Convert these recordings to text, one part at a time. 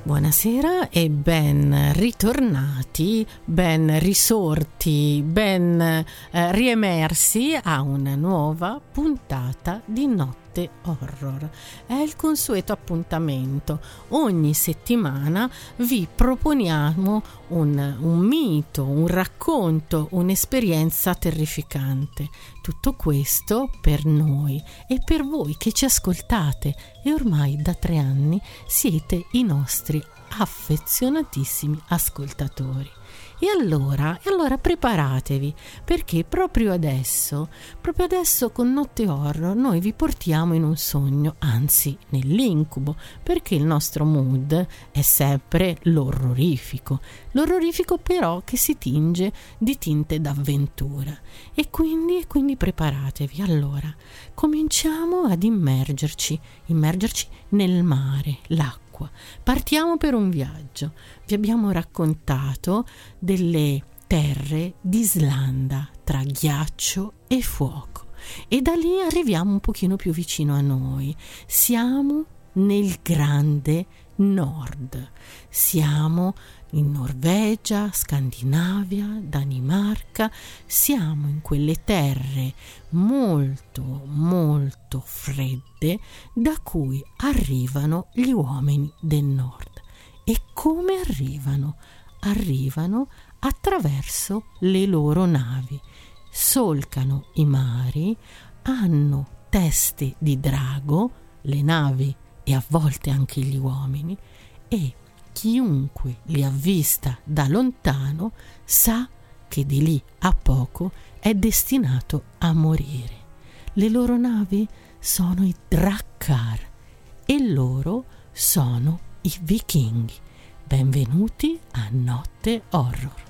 Buonasera e ben ritornati, ben risorti, ben riemersi a una nuova puntata di Notte Horror. È il consueto appuntamento. Ogni settimana vi proponiamo un mito, un racconto, un'esperienza terrificante. Tutto questo per noi e per voi che ci ascoltate e ormai da 3 anni siete i nostri affezionatissimi ascoltatori. E allora preparatevi, perché proprio adesso con Notte Horror noi vi portiamo in un sogno, anzi nell'incubo, perché il nostro mood è sempre l'orrorifico però che si tinge di tinte d'avventura. E quindi preparatevi. Allora, cominciamo ad immergerci nel mare, l'acqua. Partiamo per un viaggio. Vi abbiamo raccontato delle terre d'Islanda tra ghiaccio e fuoco e da lì arriviamo un pochino più vicino a noi. Siamo nel grande nord, siamo in Norvegia, Scandinavia, Danimarca, siamo in quelle terre molto molto fredde da cui arrivano gli uomini del nord. E come arrivano? Arrivano attraverso le loro navi, solcano i mari, hanno teste di drago, le navi e a volte anche gli uomini, e chiunque li avvista da lontano sa che di lì a poco è destinato a morire. Le loro navi sono i Drakkar e loro sono i vichinghi. Benvenuti a Notte Horror.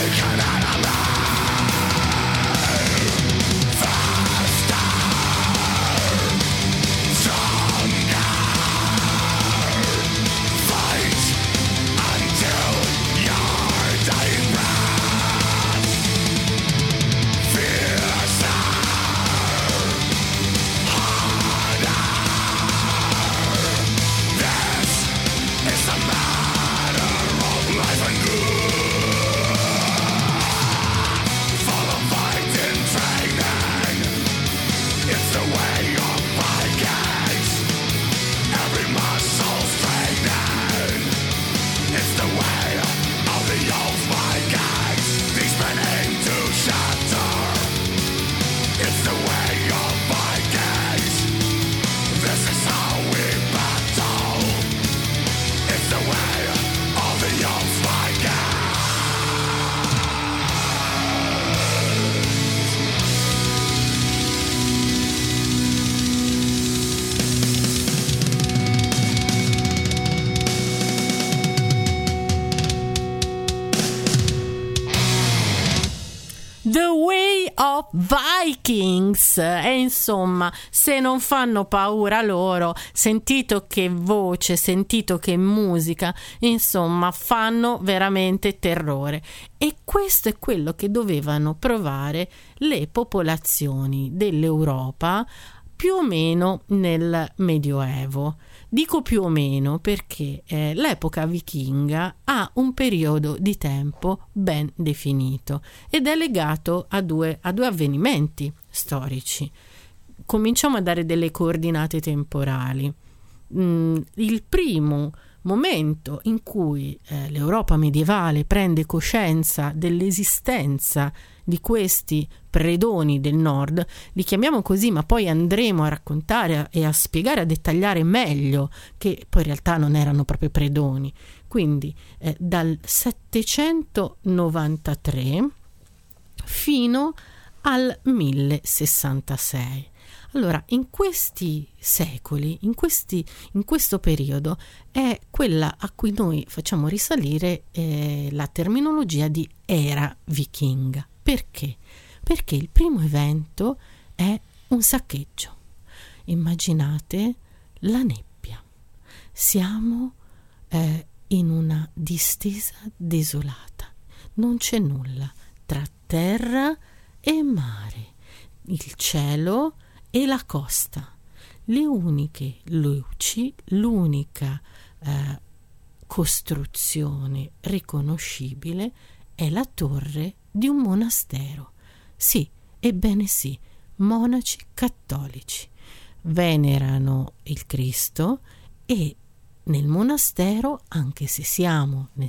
The Way of Vikings. E insomma, se non fanno paura loro, sentito che voce, sentito che musica, insomma, fanno veramente terrore. E questo è quello che dovevano provare le popolazioni dell'Europa più o meno nel Medioevo. Dico più o meno perché l'epoca vichinga ha un periodo di tempo ben definito ed è legato a due avvenimenti storici. Cominciamo a dare delle coordinate temporali. Il primo momento in cui l'Europa medievale prende coscienza dell'esistenza di questi predoni del nord, li chiamiamo così, ma poi andremo a raccontare e a spiegare, a dettagliare meglio che poi in realtà non erano proprio predoni. Quindi dal 793 fino al 1066. Allora, in questi secoli, in questo periodo, è quella a cui noi facciamo risalire la terminologia di era vichinga. Perché? Perché il primo evento è un saccheggio. Immaginate la nebbia. Siamo in una distesa desolata. Non c'è nulla tra terra e mare. Il cielo e la costa. Le uniche luci, l'unica costruzione riconoscibile è la torre di un monastero. Sì, ebbene sì, monaci cattolici venerano il Cristo e nel monastero, anche se siamo nel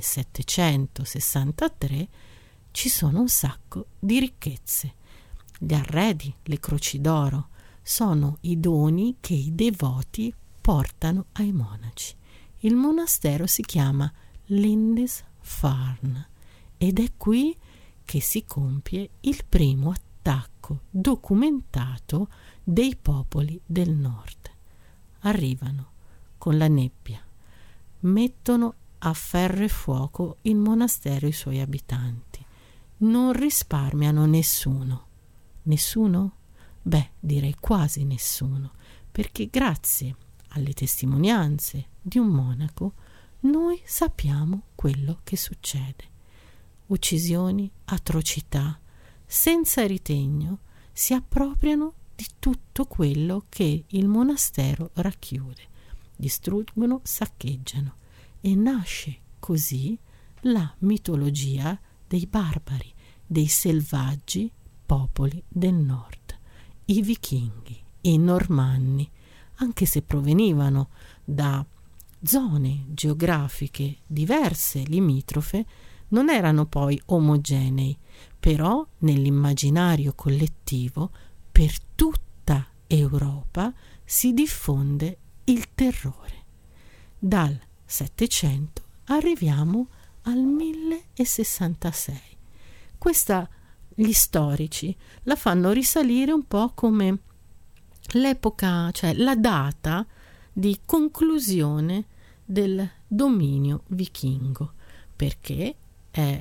763, ci sono un sacco di ricchezze. Gli arredi, le croci d'oro, sono i doni che i devoti portano ai monaci. Il monastero si chiama Lindisfarne ed è qui che si compie il primo attacco documentato dei popoli del nord. Arrivano con la nebbia, mettono a ferro e fuoco il monastero e i suoi abitanti. Non risparmiano nessuno. Nessuno? Beh, direi quasi nessuno, perché grazie alle testimonianze di un monaco noi sappiamo quello che succede. Uccisioni, atrocità, senza ritegno, si appropriano di tutto quello che il monastero racchiude, distruggono, saccheggiano e nasce così la mitologia dei barbari, dei selvaggi popoli del nord. I vichinghi, i normanni, anche se provenivano da zone geografiche diverse, limitrofe, non erano poi omogenei, però nell'immaginario collettivo per tutta Europa si diffonde il terrore. Dal 700 arriviamo al 1066. Questa gli storici la fanno risalire un po' come l'epoca, cioè la data di conclusione del dominio vichingo, perché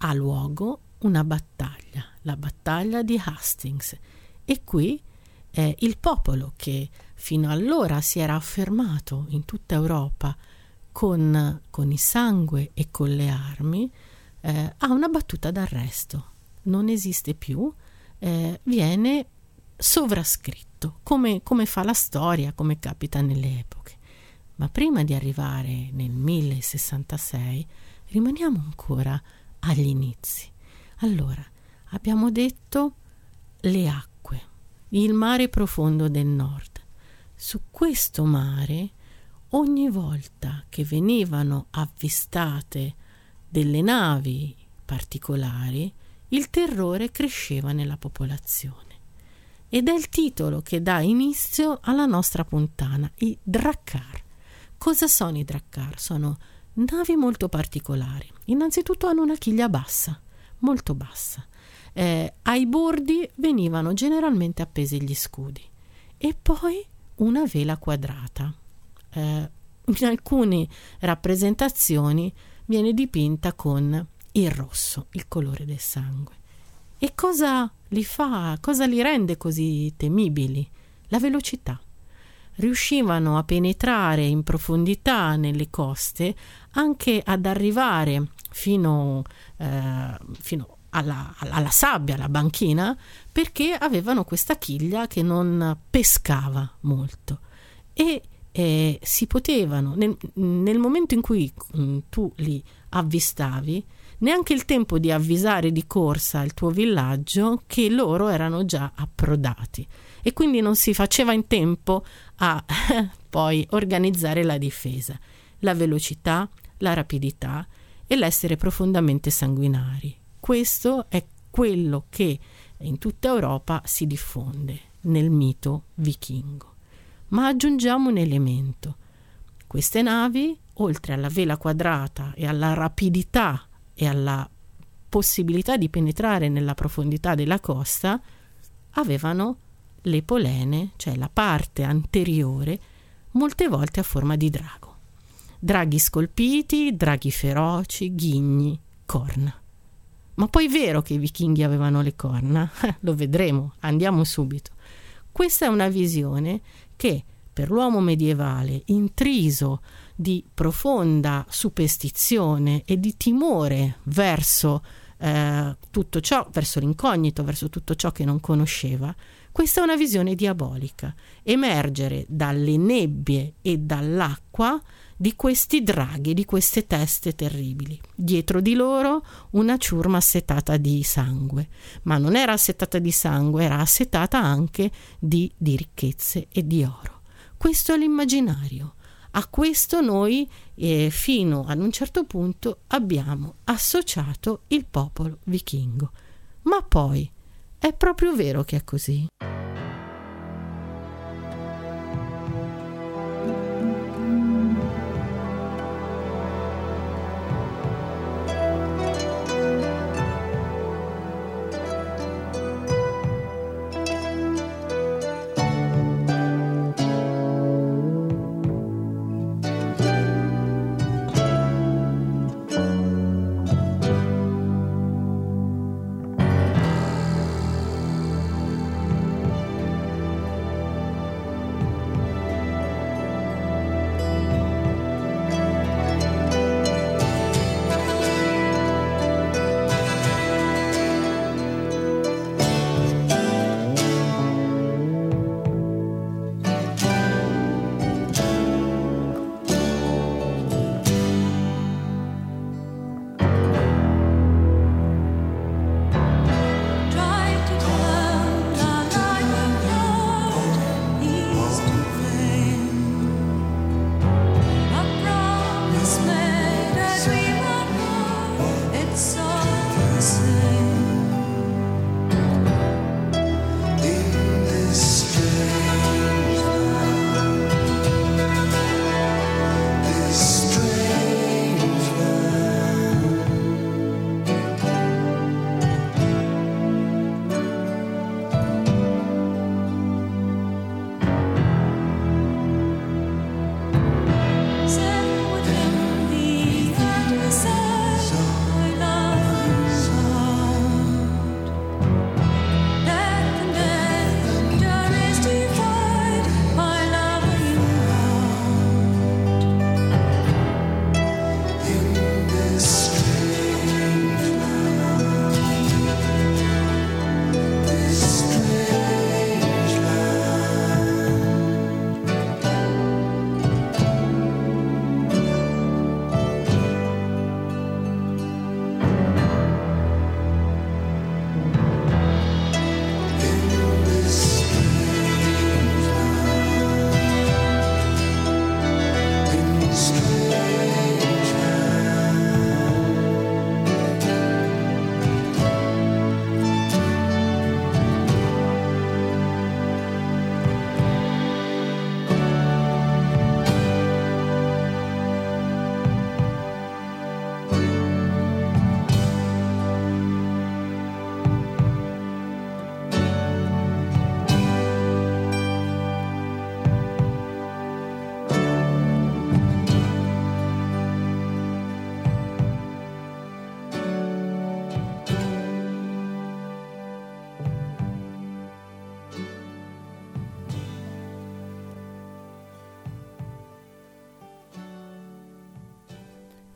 ha luogo una battaglia, la battaglia di Hastings, e qui il popolo che fino allora si era affermato in tutta Europa con il sangue e con le armi, ha una battuta d'arresto, non esiste più, viene sovrascritto, come fa la storia, come capita nelle epoche. Ma prima di arrivare nel 1066 rimaniamo ancora agli inizi. Allora, abbiamo detto le acque, il mare profondo del nord. Su questo mare, ogni volta che venivano avvistate delle navi particolari, il terrore cresceva nella popolazione. Ed è il titolo che dà inizio alla nostra puntata, i Drakkar. Cosa sono i Drakkar? Sono navi molto particolari. Innanzitutto hanno una chiglia bassa, molto bassa. Ai bordi venivano generalmente appesi gli scudi e poi una vela quadrata. In alcune rappresentazioni viene dipinta con il rosso, il colore del sangue. E cosa li rende così temibili? La velocità. Riuscivano a penetrare in profondità nelle coste, anche ad arrivare fino alla sabbia, alla banchina, perché avevano questa chiglia che non pescava molto e si potevano, nel momento in cui tu li avvistavi, neanche il tempo di avvisare di corsa il tuo villaggio che loro erano già approdati, e quindi non si faceva in tempo a poi organizzare la difesa. La velocità, la rapidità e l'essere profondamente sanguinari. Questo è quello che in tutta Europa si diffonde nel mito vichingo. Ma aggiungiamo un elemento. Queste navi, oltre alla vela quadrata e alla rapidità e alla possibilità di penetrare nella profondità della costa, avevano le polene, cioè la parte anteriore, molte volte a forma di drago. Draghi scolpiti, draghi feroci, ghigni, corna. Ma poi è vero che i vichinghi avevano le corna? Lo vedremo, andiamo subito. Questa è una visione che per l'uomo medievale, intriso di profonda superstizione e di timore verso tutto ciò, verso l'incognito, verso tutto ciò che non conosceva, questa è una visione diabolica. Emergere dalle nebbie e dall'acqua di questi draghi, di queste teste terribili. Dietro di loro una ciurma assetata di sangue, ma non era assetata di sangue, era assetata anche di ricchezze e di oro. Questo è l'immaginario. A questo noi, fino ad un certo punto, abbiamo associato il popolo vichingo. Ma poi, è proprio vero che è così?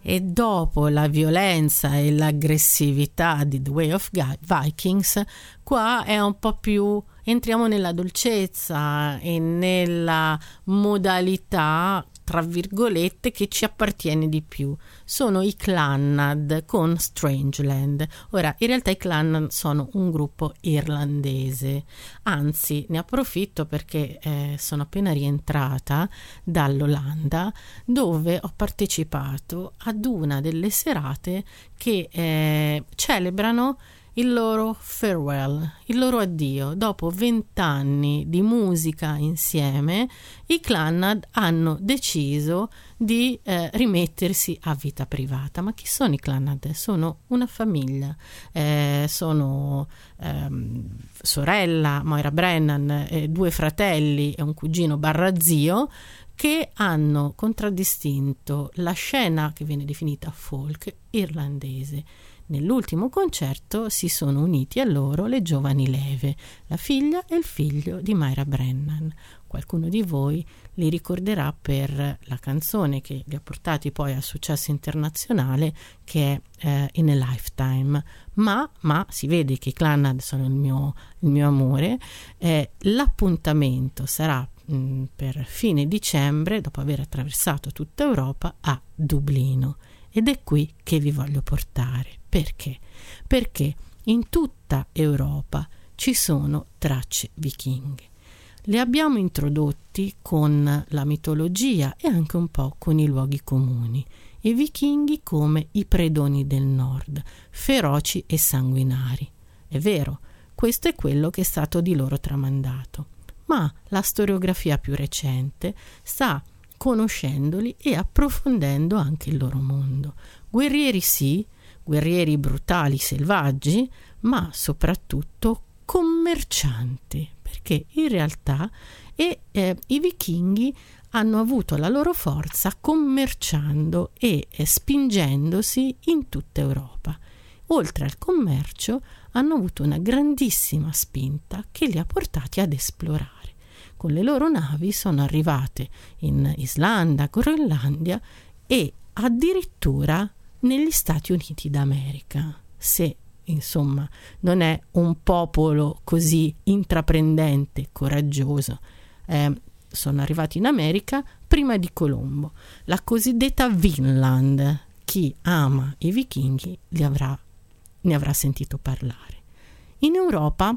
e dopo la violenza e l'aggressività di The Way of Vikings, qua è un po' più, entriamo nella dolcezza e nella modalità tra virgolette che ci appartiene di più. Sono i Clannad con Strangeland. Ora, in realtà i Clannad sono un gruppo irlandese, anzi ne approfitto perché sono appena rientrata dall'Olanda, dove ho partecipato ad una delle serate che celebrano il loro farewell, il loro addio. Dopo 20 anni di musica insieme, i Clannad hanno deciso di rimettersi a vita privata. Ma chi sono i Clannad? Sono una famiglia, sono sorella Moira Brennan, 2 fratelli e un cugino / zio, che hanno contraddistinto la scena che viene definita folk irlandese. Nell'ultimo concerto si sono uniti a loro le giovani leve, la figlia e il figlio di Moira Brennan. Qualcuno di voi li ricorderà per la canzone che li ha portati poi al successo internazionale, che è In a Lifetime. Ma si vede che i Clannad sono il mio amore. L'appuntamento sarà per fine dicembre, dopo aver attraversato tutta Europa, a Dublino. Ed è qui che vi voglio portare. Perché? Perché in tutta Europa ci sono tracce vichinghe. Le abbiamo introdotti con la mitologia e anche un po' con i luoghi comuni. I vichinghi come i predoni del nord, feroci e sanguinari. È vero, questo è quello che è stato di loro tramandato. Ma la storiografia più recente sta conoscendoli e approfondendo anche il loro mondo. Guerrieri sì, guerrieri brutali, selvaggi, ma soprattutto commercianti, perché in realtà i vichinghi hanno avuto la loro forza commerciando e spingendosi in tutta Europa. Oltre al commercio hanno avuto una grandissima spinta che li ha portati ad esplorare. Con le loro navi sono arrivate in Islanda, Groenlandia e addirittura negli Stati Uniti d'America. Se, insomma, non è un popolo così intraprendente, coraggioso. Sono arrivati in America prima di Colombo. La cosiddetta Vinland. Chi ama i vichinghi ne avrà sentito parlare. In Europa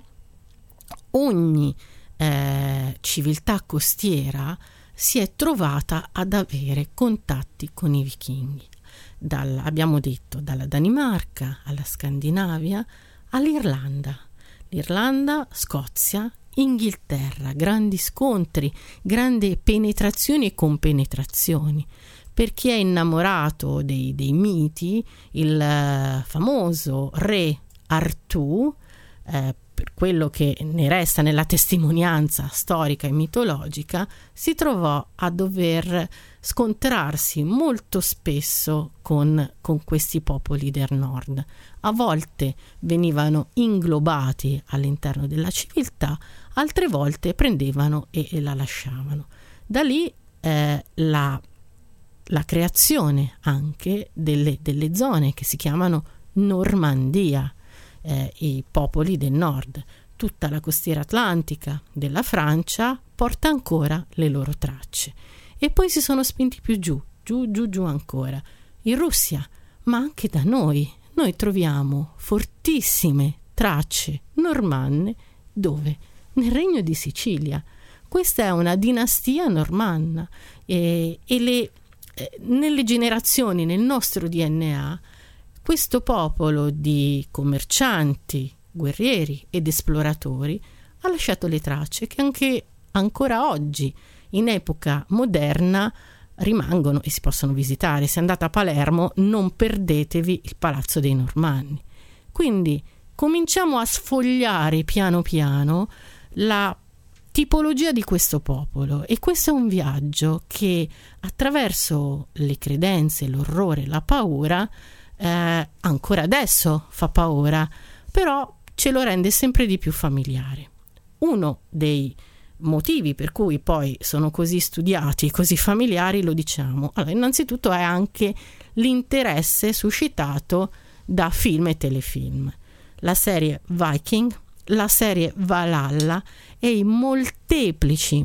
ogni civiltà costiera si è trovata ad avere contatti con i vichinghi. Abbiamo detto, dalla Danimarca alla Scandinavia all'Irlanda. L'Irlanda, Scozia, Inghilterra, grandi scontri, grandi penetrazioni e compenetrazioni. Per chi è innamorato dei miti, il famoso re Artù, per quello che ne resta nella testimonianza storica e mitologica, si trovò a dover scontrarsi molto spesso con questi popoli del nord. A volte venivano inglobati all'interno della civiltà, altre volte prendevano e la lasciavano. Da lì la creazione anche delle zone che si chiamano Normandia, i popoli del nord. Tutta la costiera atlantica della Francia porta ancora le loro tracce. E poi si sono spinti più giù ancora, in Russia, ma anche da noi troviamo fortissime tracce normanne. Dove? Nel Regno di Sicilia. Questa è una dinastia normanna e nelle generazioni, nel nostro DNA, questo popolo di commercianti, guerrieri ed esploratori ha lasciato le tracce che anche ancora oggi, in epoca moderna, rimangono e si possono visitare. Se andate a Palermo, non perdetevi il Palazzo dei Normanni. Quindi cominciamo a sfogliare piano piano la tipologia di questo popolo, e questo è un viaggio che attraverso le credenze, l'orrore, la paura, ancora adesso fa paura, però ce lo rende sempre di più familiare. Uno dei motivi per cui poi sono così studiati, così familiari, lo diciamo. Allora, innanzitutto è anche l'interesse suscitato da film e telefilm. La serie Viking, la serie Valhalla e i molteplici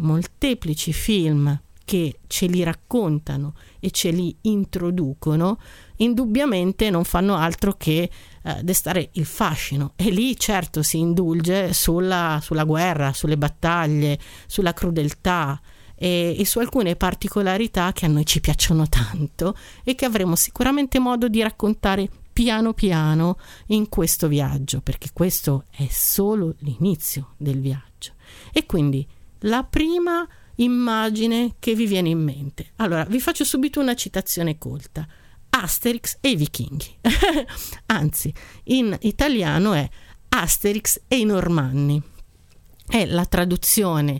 film che ce li raccontano e ce li introducono, indubbiamente non fanno altro che destare il fascino. E lì certo si indulge sulla guerra, sulle battaglie, sulla crudeltà e su alcune particolarità che a noi ci piacciono tanto e che avremo sicuramente modo di raccontare piano piano in questo viaggio, perché questo è solo l'inizio del viaggio. E quindi la prima immagine che vi viene in mente. Allora, vi faccio subito una citazione colta. Asterix e i vichinghi. Anzi, in italiano è Asterix e i normanni. È la traduzione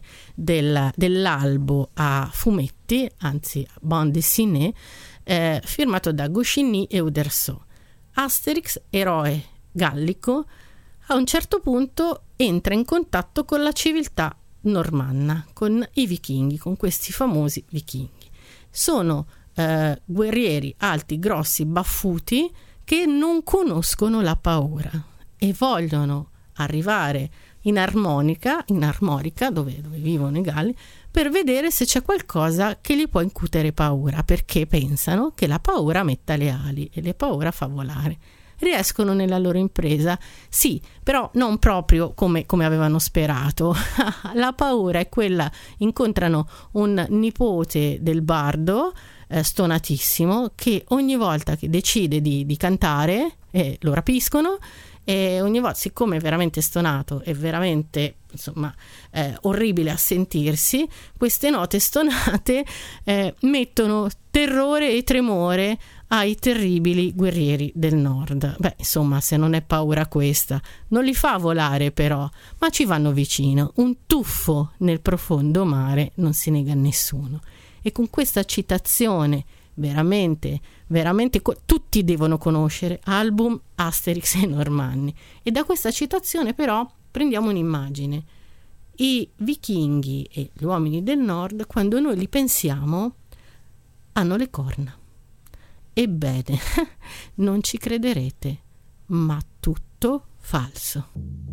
dell'albo a fumetti, anzi bande dessinée, firmato da Goscinny e Uderzo. Asterix, eroe gallico, a un certo punto entra in contatto con la civiltà normanna, con i vichinghi, con questi famosi vichinghi. Sono guerrieri alti, grossi, baffuti che non conoscono la paura e vogliono arrivare in armorica dove vivono i Galli, per vedere se c'è qualcosa che gli può incutere paura, perché pensano che la paura metta le ali e le paura fa volare. Riescono nella loro impresa, sì, però non proprio come avevano sperato. La paura è quella: incontrano un nipote del bardo stonatissimo che ogni volta che decide di cantare lo rapiscono, e ogni volta, siccome è veramente stonato e veramente orribile a sentirsi, queste note stonate mettono terrore e tremore ai terribili guerrieri del nord. Beh, insomma, se non è paura questa, non li fa volare però, ma ci vanno vicino. Un tuffo nel profondo mare non si nega a nessuno. E con questa citazione veramente tutti devono conoscere album Asterix e Normanni, e da questa citazione però prendiamo un'immagine. I vichinghi e gli uomini del nord, quando noi li pensiamo, hanno le corna. Ebbene, non ci crederete, ma tutto falso.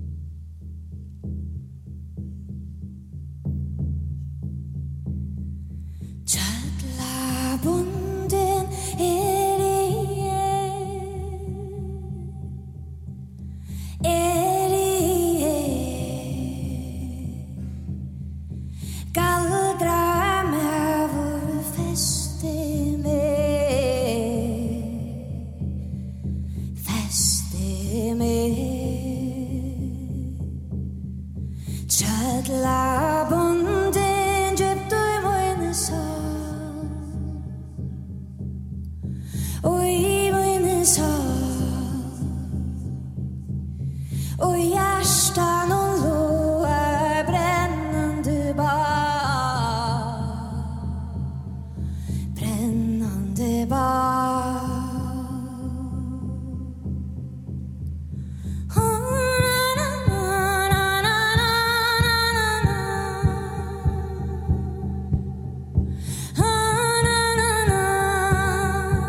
Bunden Galdra mavur feste me Chad la bunden gypto moine sa Oj, min sa Och hjärtan och lå är brännande bar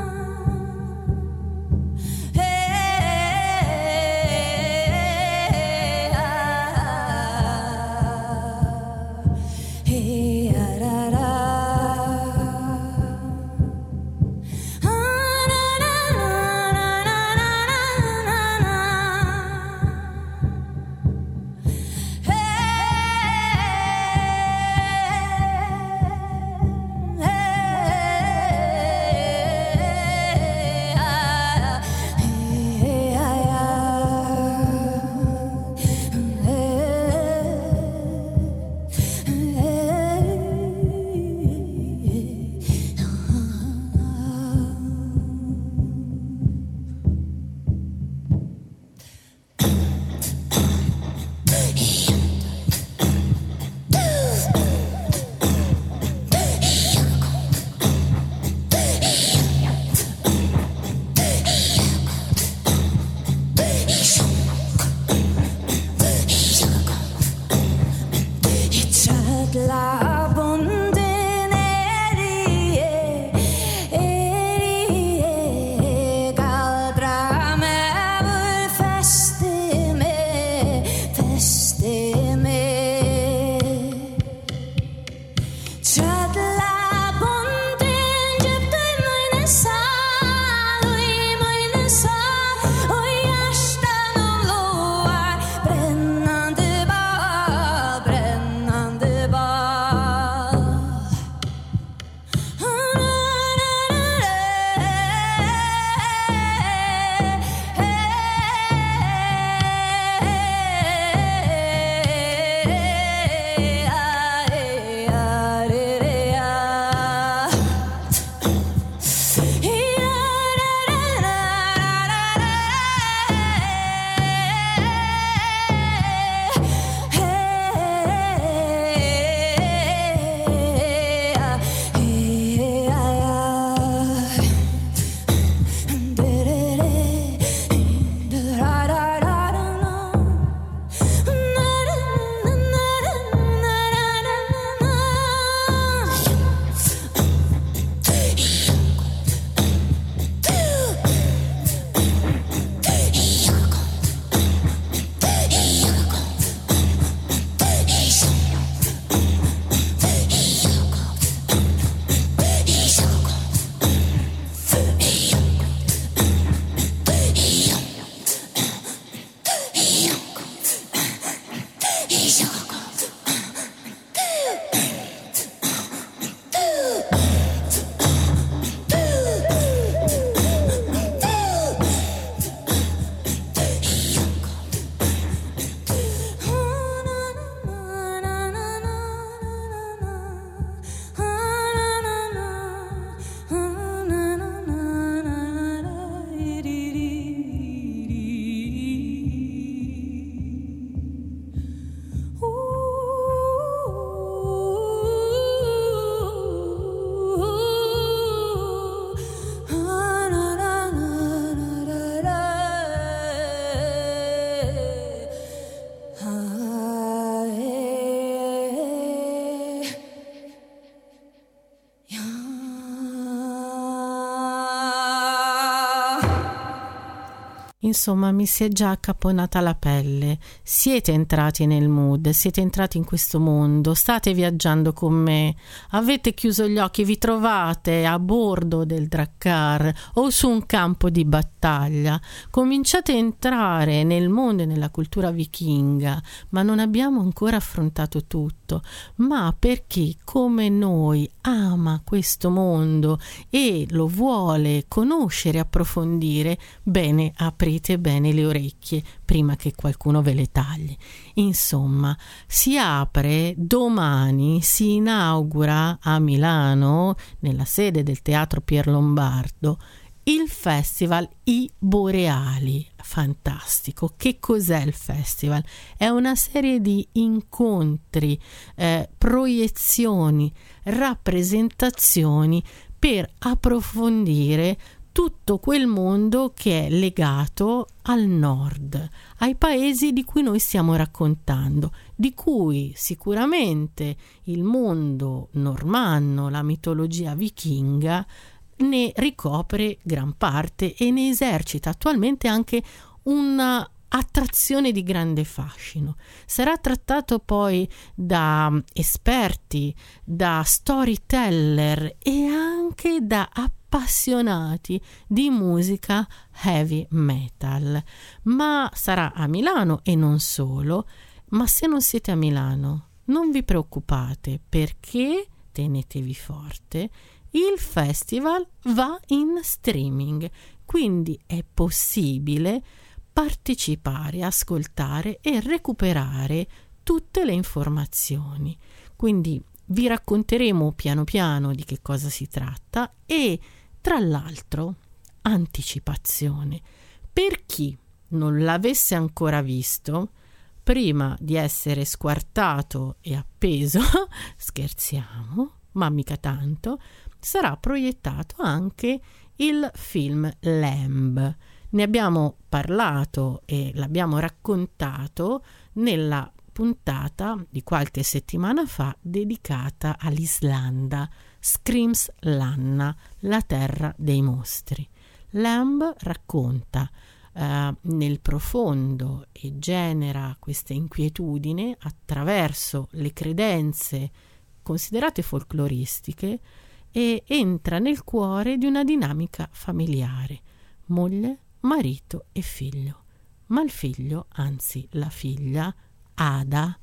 Hey insomma mi si è già accapponata la pelle. Siete entrati nel mood, siete entrati in questo mondo, state viaggiando con me, avete chiuso gli occhi, vi trovate a bordo del Drakkar o su un campo di battaglia, cominciate a entrare nel mondo e nella cultura vichinga, ma non abbiamo ancora affrontato tutto. Ma per chi come noi ama questo mondo e lo vuole conoscere, approfondire, bene, aprite bene le orecchie prima che qualcuno ve le tagli. Insomma, si apre domani, si inaugura a Milano, nella sede del Teatro Pier Lombardo, il festival I Boreali. Fantastico. Che cos'è il festival? È una serie di incontri, proiezioni, rappresentazioni per approfondire tutto quel mondo che è legato al nord, ai paesi di cui noi stiamo raccontando, di cui sicuramente il mondo normanno, la mitologia vichinga, ne ricopre gran parte e ne esercita attualmente anche una attrazione di grande fascino. Sarà trattato poi da esperti, da storyteller e anche da appassionati di musica heavy metal, ma sarà a Milano e non solo. Ma se non siete a Milano, non vi preoccupate, perché tenetevi forte, il festival va in streaming, quindi è possibile partecipare, ascoltare e recuperare tutte le informazioni. Quindi vi racconteremo piano piano di che cosa si tratta e, tra l'altro, anticipazione. Per chi non l'avesse ancora visto, prima di essere squartato e appeso, scherziamo, ma mica tanto, sarà proiettato anche il film Lamb. Ne abbiamo parlato e l'abbiamo raccontato nella puntata di qualche settimana fa dedicata all'Islanda, Scrimslanna, la terra dei mostri. Lamb racconta nel profondo e genera questa inquietudine attraverso le credenze considerate folcloristiche e entra nel cuore di una dinamica familiare, moglie, marito e figlio. Ma il figlio, anzi la figlia, Ada,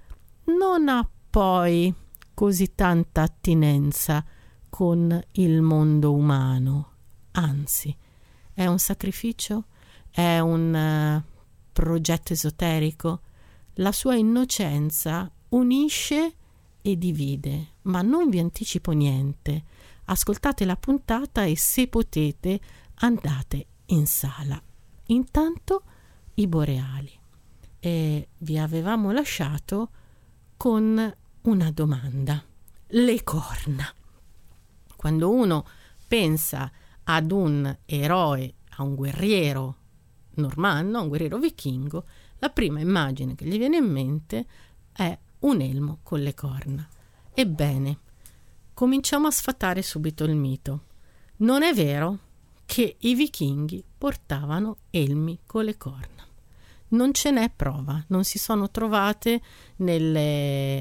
non ha poi così tanta attinenza con il mondo umano, anzi è un sacrificio, è un progetto esoterico. La sua innocenza unisce e divide, ma non vi anticipo niente. Ascoltate la puntata e, se potete, andate in sala. Intanto I Boreali. E vi avevamo lasciato con una domanda: le corna. Quando uno pensa ad un eroe, a un guerriero normanno, a un guerriero vichingo, la prima immagine che gli viene in mente è un elmo con le corna. Ebbene, cominciamo a sfatare subito il mito. Non è vero che i vichinghi portavano elmi con le corna. Non ce n'è prova, non si sono trovate nei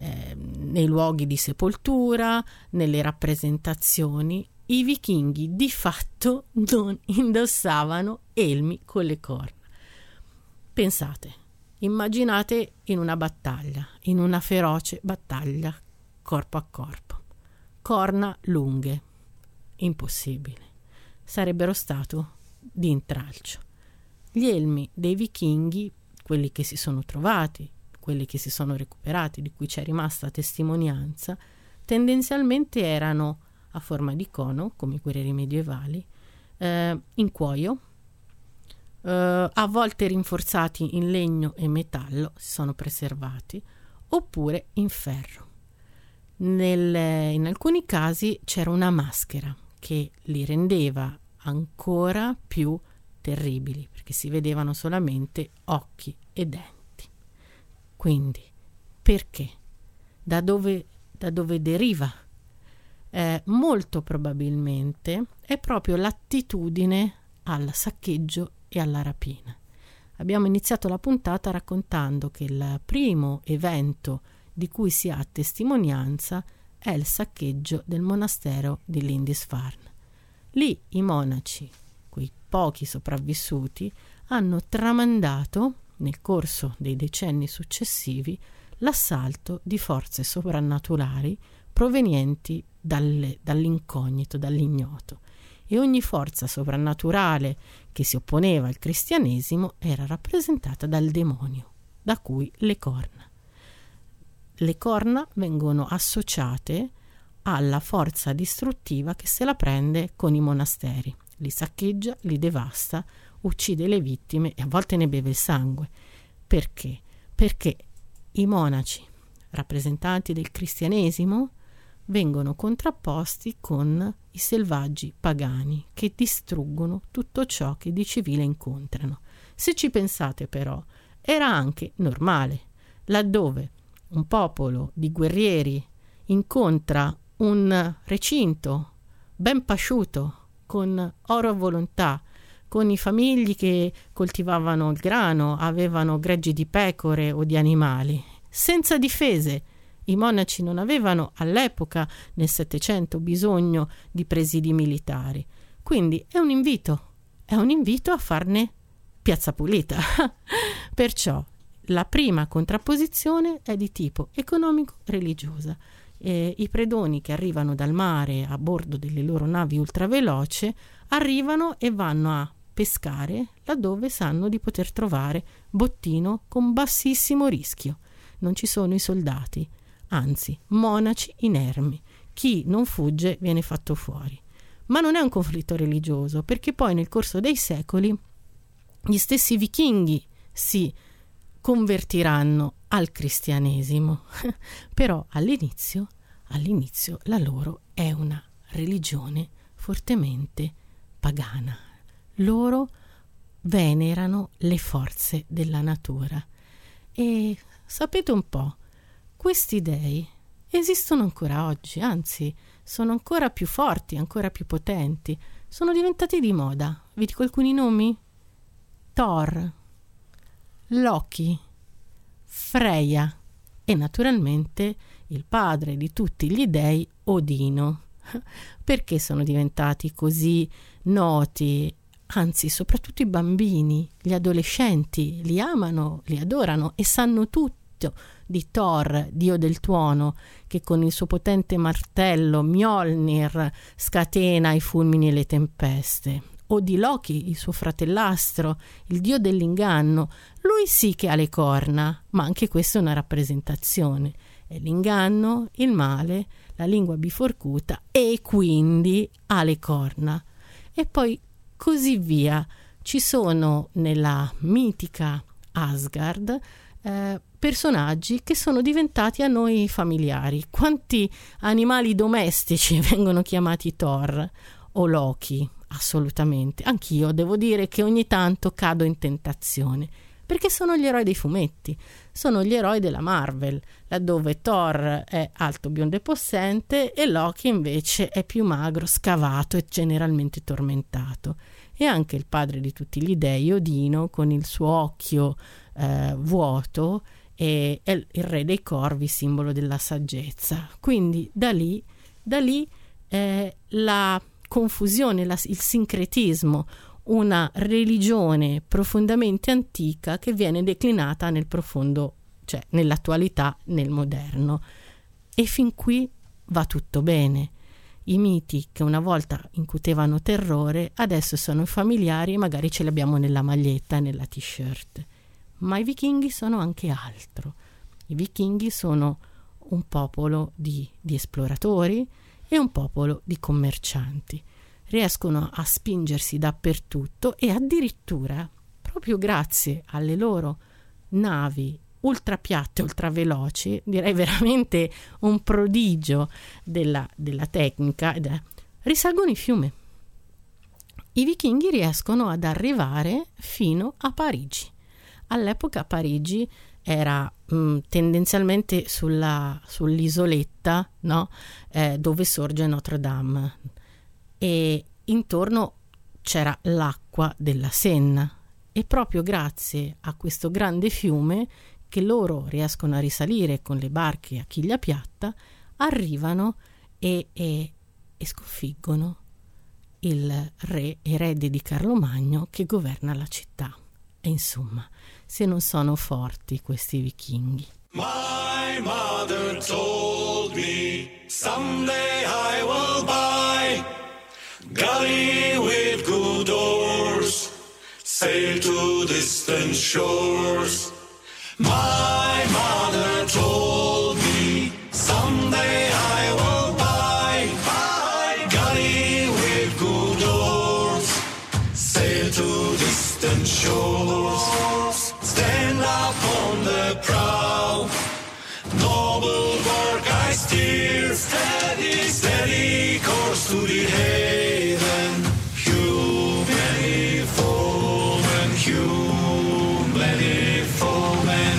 luoghi di sepoltura, nelle rappresentazioni. I vichinghi di fatto non indossavano elmi con le corna. Pensate, immaginate in una battaglia, in una feroce battaglia corpo a corpo. Corna lunghe, impossibile. Sarebbero stato di intralcio. Gli elmi dei vichinghi, quelli che si sono trovati, quelli che si sono recuperati, di cui c'è rimasta testimonianza, tendenzialmente erano a forma di cono, come i guerrieri medievali, in cuoio, a volte rinforzati in legno e metallo, si sono preservati, oppure in ferro. In alcuni casi c'era una maschera che li rendeva ancora più terribili, perché si vedevano solamente occhi e denti. Quindi, perché? Da dove deriva? Molto probabilmente è proprio l'attitudine al saccheggio e alla rapina. Abbiamo iniziato la puntata raccontando che il primo evento di cui si ha testimonianza è il saccheggio del monastero di Lindisfarne. Lì i monaci, quei pochi sopravvissuti, hanno tramandato nel corso dei decenni successivi l'assalto di forze soprannaturali provenienti dall'incognito, dall'ignoto, e ogni forza soprannaturale che si opponeva al cristianesimo era rappresentata dal demonio, da cui le corna. Le corna vengono associate alla forza distruttiva che se la prende con i monasteri, li saccheggia, li devasta, uccide le vittime e a volte ne beve il sangue. Perché? Perché i monaci, rappresentanti del cristianesimo, vengono contrapposti con i selvaggi pagani che distruggono tutto ciò che di civile incontrano. Se ci pensate però, era anche normale, laddove un popolo di guerrieri incontra un recinto ben pasciuto, con oro a volontà, con i famigli che coltivavano il grano, avevano greggi di pecore o di animali, senza difese. I monaci non avevano all'epoca, nel Settecento, bisogno di presidi militari. Quindi è un invito a farne piazza pulita. Perciò la prima contrapposizione è di tipo economico-religiosa. I predoni che arrivano dal mare a bordo delle loro navi ultraveloce arrivano e vanno a pescare laddove sanno di poter trovare bottino con bassissimo rischio. Non ci sono i soldati, anzi monaci inermi. Chi non fugge viene fatto fuori. Ma non è un conflitto religioso, perché poi nel corso dei secoli gli stessi vichinghi si convertiranno al cristianesimo, però all'inizio la loro è una religione fortemente pagana. Loro venerano le forze della natura e sapete un po', questi dei esistono ancora oggi, anzi sono ancora più forti, ancora più potenti, sono diventati di moda. Vi dico alcuni nomi? Thor, Loki, Freya e naturalmente il padre di tutti gli dei, Odino. Perché sono diventati così noti? Anzi, soprattutto i bambini, gli adolescenti li amano, li adorano e sanno tutto di Thor, dio del tuono, che con il suo potente martello Mjolnir scatena i fulmini e le tempeste. O di Loki, il suo fratellastro, il dio dell'inganno. Lui sì che ha le corna, ma anche questa è una rappresentazione. È l'inganno, il male, la lingua biforcuta e quindi ha le corna. E poi così via. Ci sono nella mitica Asgard personaggi che sono diventati a noi familiari. Quanti animali domestici vengono chiamati Thor o Loki? Assolutamente. Anch'io devo dire che ogni tanto cado in tentazione, perché sono gli eroi dei fumetti, sono gli eroi della Marvel, laddove Thor è alto, biondo e possente e Loki invece è più magro, scavato e generalmente tormentato. E anche il padre di tutti gli dei, Odino, con il suo occhio vuoto, è il re dei corvi, simbolo della saggezza. Quindi da lì la confusione, il sincretismo, una religione profondamente antica che viene declinata nel profondo, cioè nell'attualità, nel moderno. E fin qui va tutto bene. I miti che una volta incutevano terrore adesso sono familiari e magari ce li abbiamo nella maglietta e nella t-shirt. Ma i vichinghi sono anche altro. I vichinghi sono un popolo di esploratori e un popolo di commercianti. Riescono a spingersi dappertutto e addirittura, proprio grazie alle loro navi ultrapiatte, ultraveloci, direi veramente un prodigio della tecnica, risalgono i fiumi. I vichinghi riescono ad arrivare fino a Parigi. All'epoca Parigi era tendenzialmente sull'isoletta, no? Dove sorge Notre Dame, e intorno c'era l'acqua della Senna, è proprio grazie a questo grande fiume che loro riescono a risalire con le barche a chiglia piatta, arrivano e sconfiggono il re erede di Carlo Magno che governa la città. E insomma, se non sono forti questi vichinghi. My mother told me someday I will buy galley with good oars, sail to distant shores. My mother told me someday I will buy galley with good oars, sail to distant shores. Stand up on the prow, noble bark I steer, steady, steady course to the haven. Humanity foemen, humanity foemen,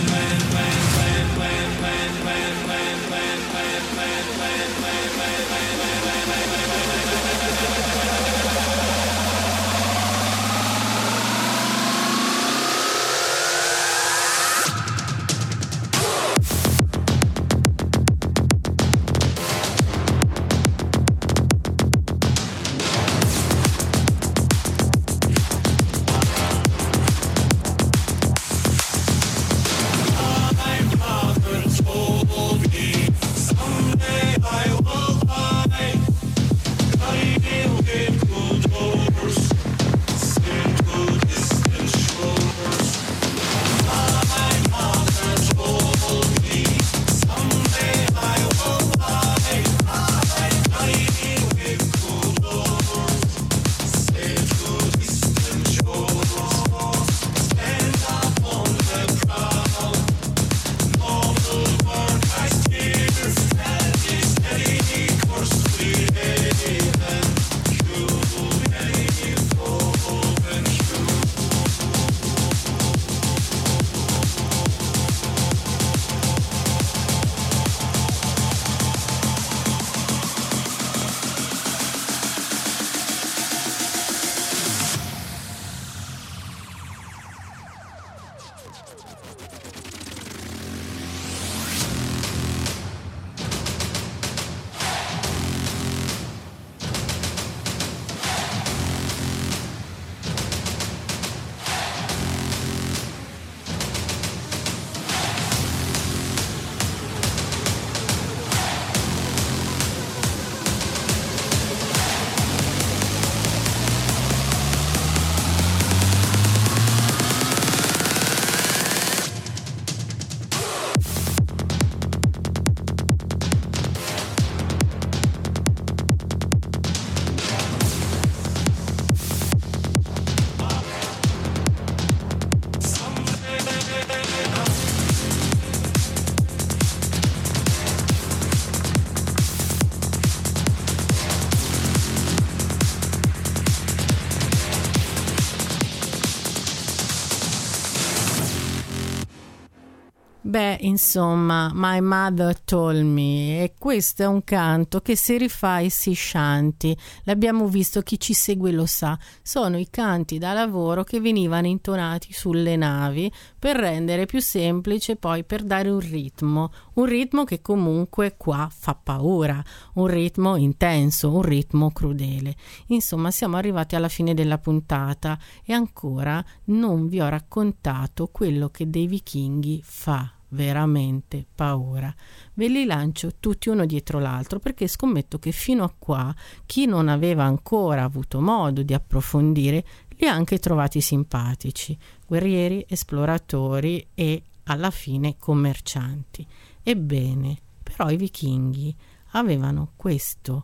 Beh, insomma, My Mother Told Me, e questo è un canto che si rifà ai sea shanty. L'abbiamo visto, chi ci segue lo sa, sono i canti da lavoro che venivano intonati sulle navi per rendere più semplice, poi per dare un ritmo che comunque qua fa paura, un ritmo intenso, un ritmo crudele. Insomma, siamo arrivati alla fine della puntata e ancora non vi ho raccontato quello che dei vichinghi fa veramente paura. Ve li lancio tutti uno dietro l'altro perché scommetto che fino a qua chi non aveva ancora avuto modo di approfondire li ha anche trovati simpatici, guerrieri, esploratori e alla fine commercianti. Ebbene, però i vichinghi avevano questo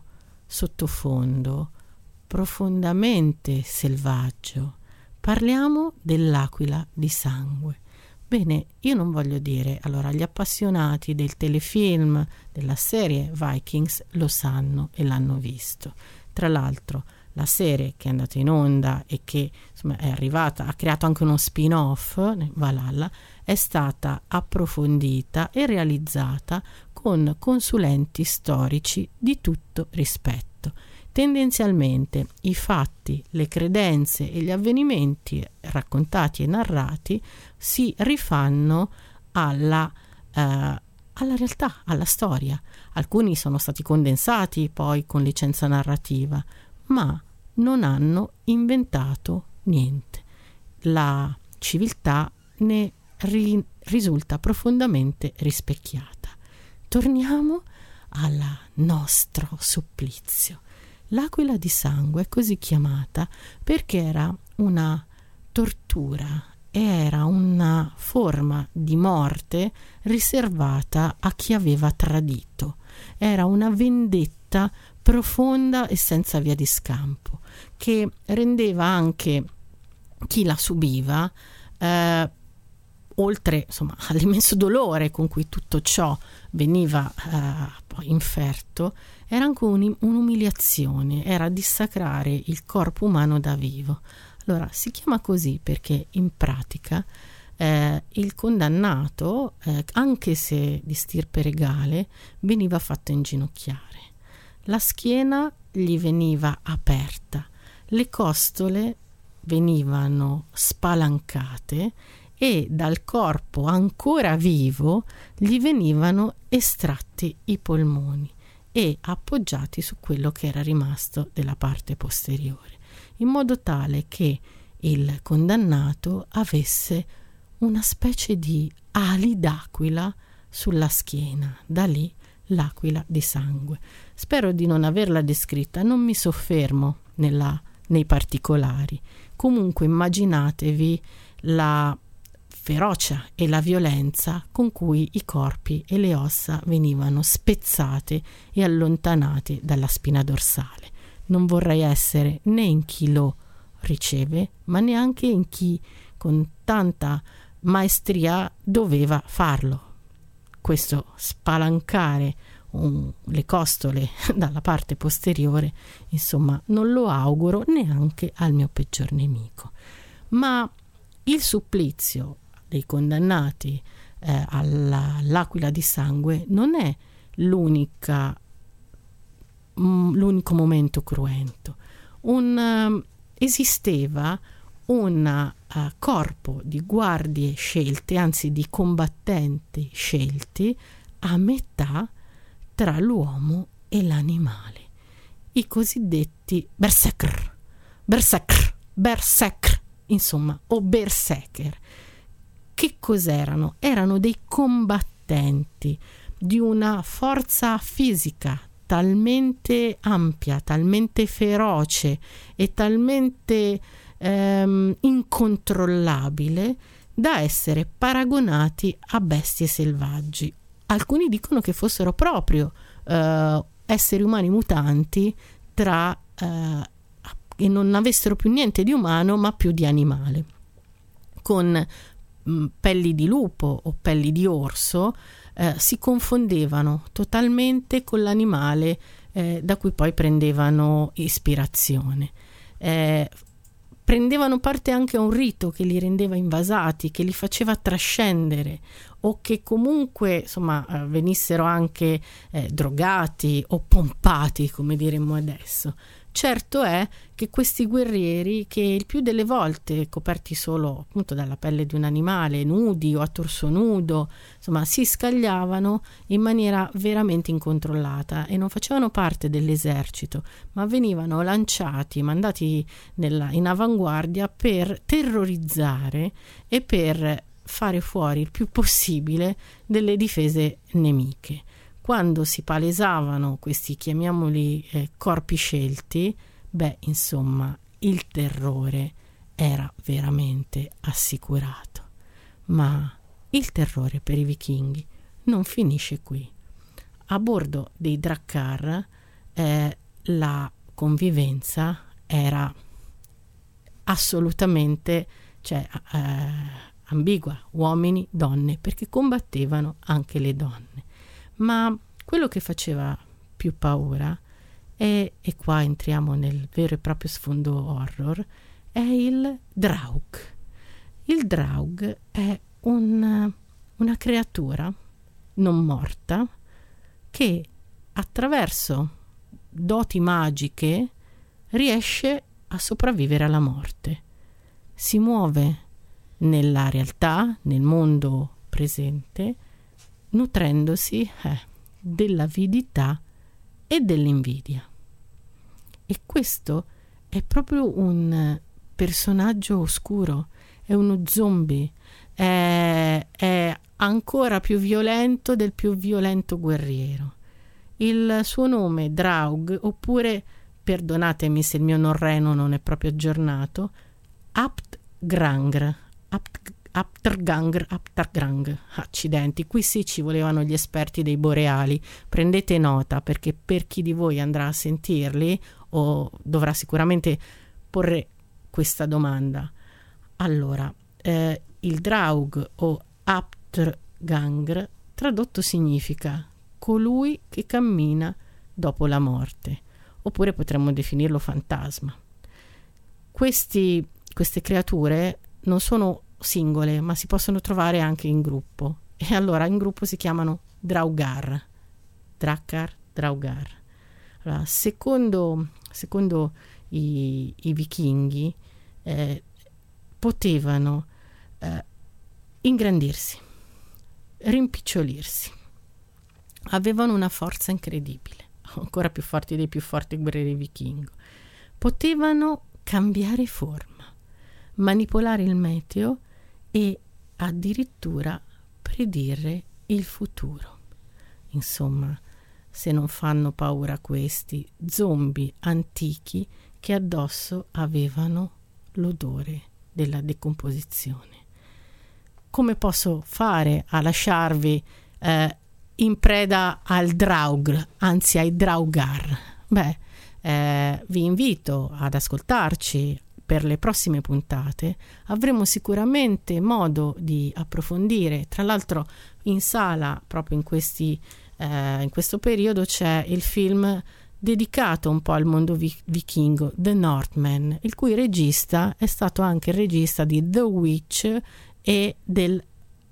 sottofondo profondamente selvaggio. Parliamo dell'aquila di sangue. Bene, io non voglio dire, allora gli appassionati del telefilm, della serie Vikings lo sanno e l'hanno visto. Tra l'altro la serie che è andata in onda e che insomma è arrivata, ha creato anche uno spin-off, Valhalla, è stata approfondita e realizzata con consulenti storici di tutto rispetto. Tendenzialmente i fatti, le credenze e gli avvenimenti raccontati e narrati si rifanno alla realtà, alla storia. Alcuni sono stati condensati poi con licenza narrativa, ma non hanno inventato niente. La civiltà ne risulta profondamente rispecchiata. Torniamo al nostro supplizio. L'aquila di sangue è così chiamata perché era una tortura, era una forma di morte riservata a chi aveva tradito. Era una vendetta profonda e senza via di scampo, che rendeva anche chi la subiva, oltre all'immenso dolore con cui tutto ciò veniva poi inferto, era anche un'umiliazione, era dissacrare il corpo umano da vivo. Allora si chiama così perché in pratica il condannato, anche se di stirpe regale, veniva fatto inginocchiare. La schiena gli veniva aperta, le costole venivano spalancate e dal corpo ancora vivo gli venivano estratti i polmoni e appoggiati su quello che era rimasto della parte posteriore, in modo tale che il condannato avesse una specie di ali d'aquila sulla schiena. Da lì l'aquila di sangue. Spero di non averla descritta, non mi soffermo nei particolari. Comunque immaginatevi la ferocia e la violenza con cui i corpi e le ossa venivano spezzate e allontanate dalla spina dorsale. Non vorrei essere né in chi lo riceve, ma neanche in chi con tanta maestria doveva farlo. Questo spalancare le costole dalla parte posteriore, insomma, non lo auguro neanche al mio peggior nemico. Ma il supplizio dei condannati all'aquila di sangue non è l'unico momento cruento. Esisteva un corpo di guardie scelte, anzi di combattenti scelti, a metà tra l'uomo e l'animale, i cosiddetti berserker, insomma, o berserker. Che cos'erano? Erano dei combattenti di una forza fisica talmente ampia, talmente feroce e talmente incontrollabile da essere paragonati a bestie selvaggi. Alcuni dicono che fossero proprio esseri umani mutanti che non avessero più niente di umano ma più di animale, con pelli di lupo o pelli di orso. Si confondevano totalmente con l'animale da cui poi prendevano ispirazione. Prendevano parte anche a un rito che li rendeva invasati, che li faceva trascendere, o che comunque venissero anche drogati o pompati, come diremmo adesso. Certo è che questi guerrieri, che il più delle volte coperti solo appunto dalla pelle di un animale, nudi o a torso nudo, si scagliavano in maniera veramente incontrollata e non facevano parte dell'esercito, ma venivano lanciati, mandati in avanguardia per terrorizzare e per fare fuori il più possibile delle difese nemiche. Quando si palesavano questi, chiamiamoli, corpi scelti, il terrore era veramente assicurato. Ma il terrore per i vichinghi non finisce qui. A bordo dei Drakkar la convivenza era assolutamente ambigua, uomini, donne, perché combattevano anche le donne. Ma quello che faceva più paura e qua entriamo nel vero e proprio sfondo horror, è il Draug. Il Draug è una creatura non morta che attraverso doti magiche riesce a sopravvivere alla morte. Si muove nella realtà, nel mondo presente, nutrendosi dell'avidità e dell'invidia. E questo è proprio un personaggio oscuro, è uno zombie, è ancora più violento del più violento guerriero. Il suo nome, Draug, oppure, perdonatemi se il mio norreno non è proprio aggiornato, Aptgrangr. Accidenti, qui sì ci volevano gli esperti dei boreali. Prendete nota, perché per chi di voi andrà a sentirli o dovrà sicuramente porre questa domanda. Allora, il Draug o Aptgrangr tradotto significa colui che cammina dopo la morte, oppure potremmo definirlo fantasma. Queste creature non sono singole, ma si possono trovare anche in gruppo, e allora in gruppo si chiamano Draugar. Allora, secondo i vichinghi potevano ingrandirsi, rimpicciolirsi, avevano una forza incredibile, ancora più forti dei più forti guerrieri vichingo, potevano cambiare forma, manipolare il meteo e addirittura predire il futuro. Insomma, se non fanno paura questi zombie antichi che addosso avevano l'odore della decomposizione. Come posso fare a lasciarvi in preda al Draug, anzi ai Draugar? Vi invito ad ascoltarci per le prossime puntate. Avremo sicuramente modo di approfondire. Tra l'altro in sala, proprio in questo periodo, c'è il film dedicato un po' al mondo vichingo, The Northman, il cui regista è stato anche il regista di The Witch e del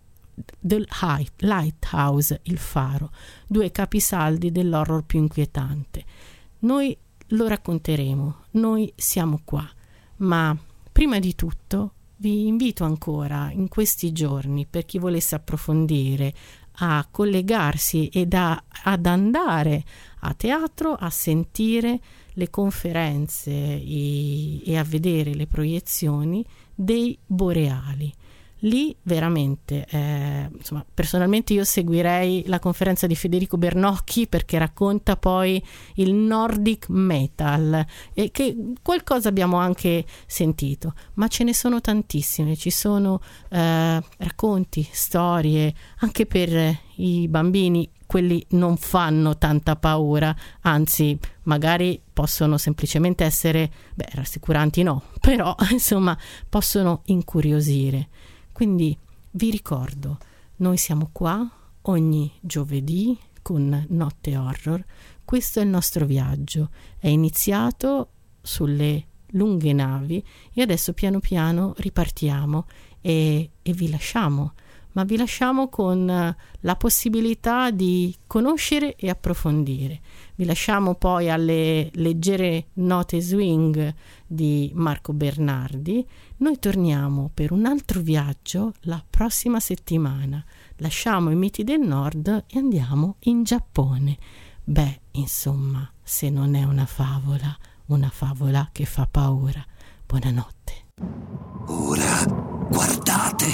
Lighthouse, il faro, 2 capisaldi dell'horror più inquietante. Noi lo racconteremo, noi siamo qua, ma prima di tutto vi invito ancora in questi giorni, per chi volesse approfondire, a collegarsi ed ad andare a teatro, a sentire le conferenze e a vedere le proiezioni dei boreali. Lì veramente, insomma, personalmente io seguirei la conferenza di Federico Bernocchi, perché racconta poi il Nordic metal, e che qualcosa abbiamo anche sentito, ma ce ne sono tantissime. Ci sono racconti, storie anche per i bambini. Quelli non fanno tanta paura, anzi magari possono semplicemente essere rassicuranti, no, però insomma possono incuriosire. Quindi vi ricordo, noi siamo qua ogni giovedì con Notte Horror. Questo è il nostro viaggio, è iniziato sulle lunghe navi e adesso piano piano ripartiamo e vi lasciamo, ma vi lasciamo con la possibilità di conoscere e approfondire. Vi lasciamo poi alle leggere note swing di Marco Bernardi. Noi torniamo per un altro viaggio la prossima settimana. Lasciamo i miti del nord e andiamo in Giappone. Insomma, se non è una favola che fa paura. Buonanotte. Ora guardate.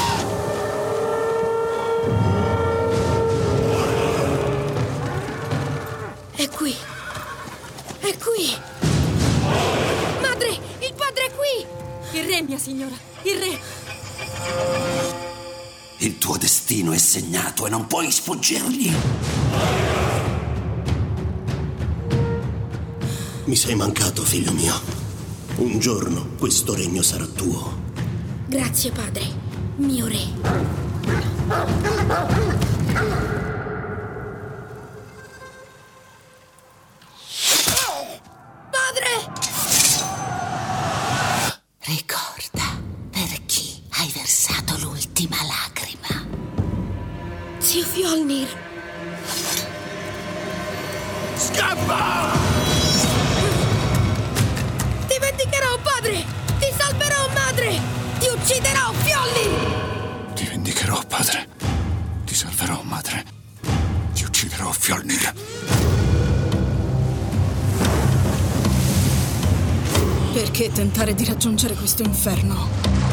È qui! È qui! Madre! Il padre è qui! Il re, mia signora! Il re! Il tuo destino è segnato e non puoi sfuggirgli. Mi sei mancato, figlio mio. Un giorno questo regno sarà tuo. Grazie, padre, mio re. Ricorda per chi hai versato l'ultima lacrima. Zio Fjolnir. Scappa! Ti vendicherò, padre! Ti salverò, madre! Ti ucciderò, Fjolnir! Ti vendicherò, padre. Ti salverò, madre. Ti ucciderò, Fjolnir. Perché tentare di raggiungere questo inferno?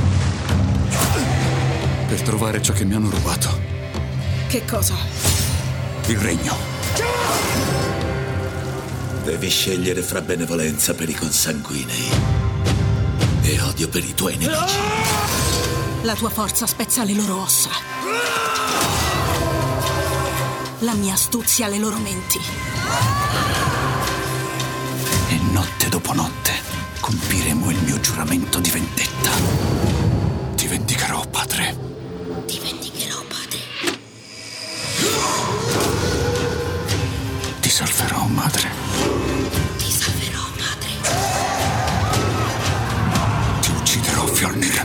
Per trovare ciò che mi hanno rubato. Che cosa? Il regno. Devi scegliere fra benevolenza per i consanguinei e odio per i tuoi nemici. La tua forza spezza le loro ossa. La mia astuzia le loro menti. E notte dopo notte compiremo il mio giuramento di vendetta. Ti vendicherò, padre. Ti vendicherò, padre. Ti salverò, madre. Ti salverò, madre. Ti ucciderò, Fjolnir.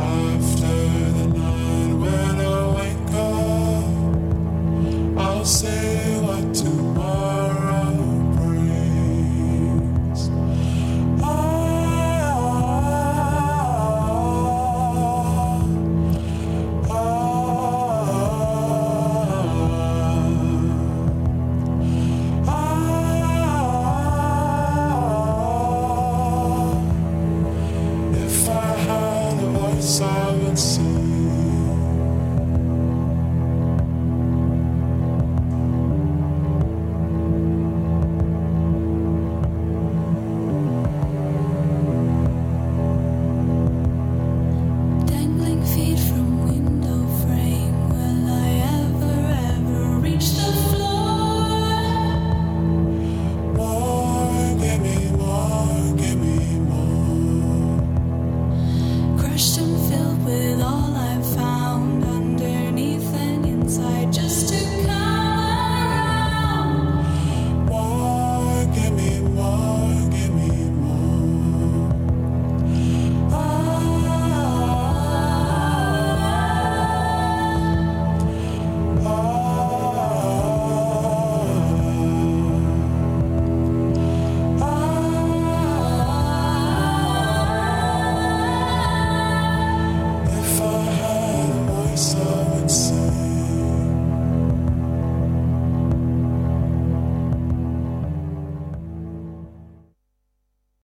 Say